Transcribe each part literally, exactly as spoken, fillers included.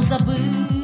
забытым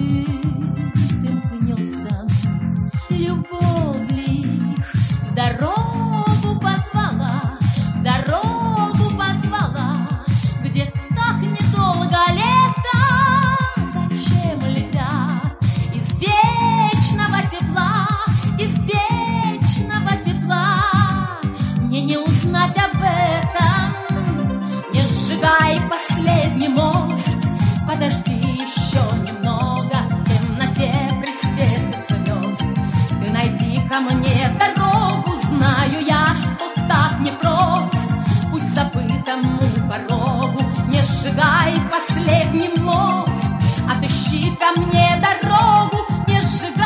гнездам. Любовь лишь в дорогу позвала, в дорогу позвала, где так недолго лето. Зачем летят из вечного тепла, из вечного тепла? Мне не узнать об этом, не сжигай последний мост. Подожди еще немного в темноте при свете звезд. Ты найди ко мне дорогу, знаю я, что так непрост. Путь к забытому порогу, не сжигай последний мост. Отыщи ко мне дорогу, не сжигай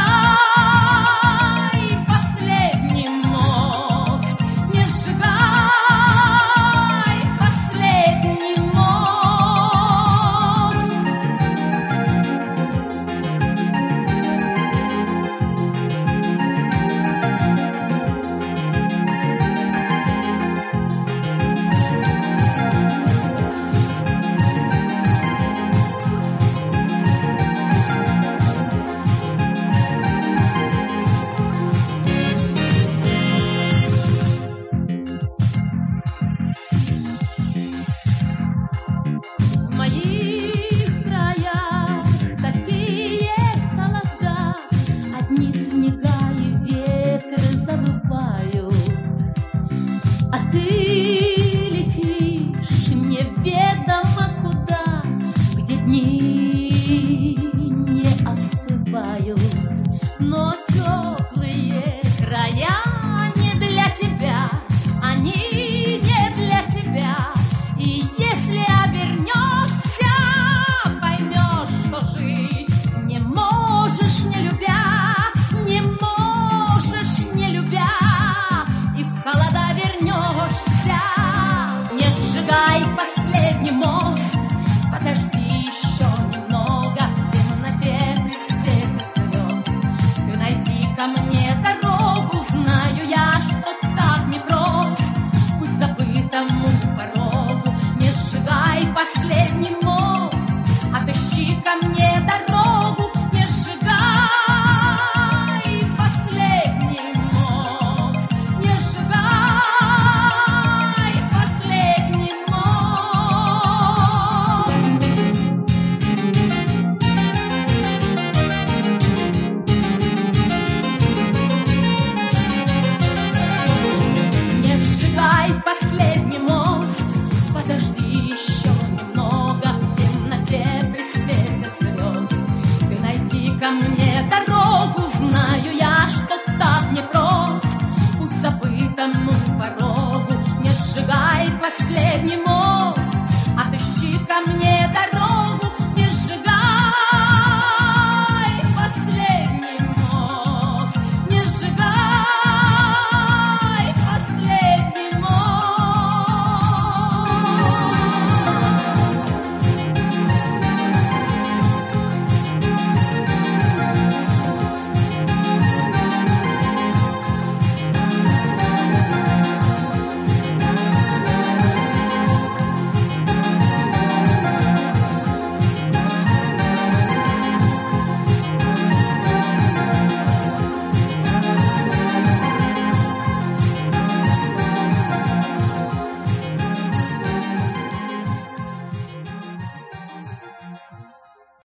последний мост, не сжигай последний мост. В моих краях такие холода, одни снега и ветры завывают, а ты летишь неведомо куда, где дни не остывают. Но теплые края не для тебя, они не для тебя. И если обернешься, поймешь, что жить не можешь, не любя, не можешь, не любя. И в холода вернешься, не сжигай последний мост. Подожди еще немного в темноте при свете звезд. Ты найди ко мне дорогу, знаю я, что так непрост. Путь к забытому порогу, не сжигай последний мост. Отыщи ко мне дорогу, не сжигай последний мост, не сжигай последний мост. Не сжигай последний мост. Подожди еще немного в темноте при свете звезд. Ты найди ко мне дорогу, знаю я, что так непрост. Путь к забытому порогу, не сжигай последний мост.